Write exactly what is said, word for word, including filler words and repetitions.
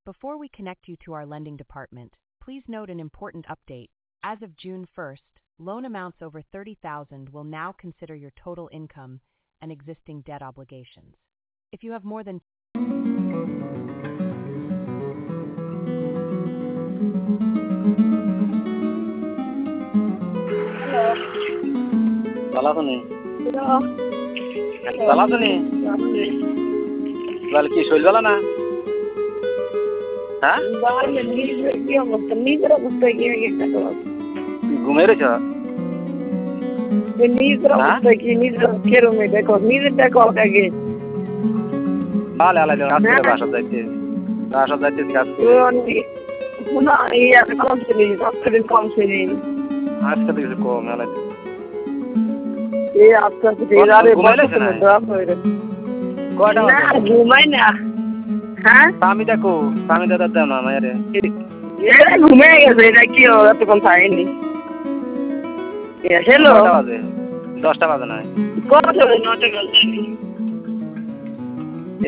Before we connect you to our lending department, please note an important update. As of June first, loan amounts over thirty thousand will now consider your total income and existing debt obligations. If you have more than চালাতনি Hello. চালাতনি বল কি শৈলবেলা না হ্যাঁ বাইরে নিজের কি অবস্থা নিজের অবস্থা কি একটা তো ঘুমিয়ে রয়েছ নিজের অবস্থা কি নিজের কেরমে দেখো নিজের দেখো আগে আলে আলে কাজ করে বাসা যাইতে বাসা যাইতে কাজ করে না এই আর কম ছিল আজকে কম ছিল আজকে কিছু কম আলে এই আজকে থেকে আরে ঘুমাইলেছ না কয়টা না ঘুমাই না হ্যাঁ স্বামী দেখো স্বামী দাদা দাও না মায়েরে এরা ঘুমে গেছে এটা কি এতক্ষণ থাকেনি হ্যালো বাজে দশটা বাজে না কত নটা বাজে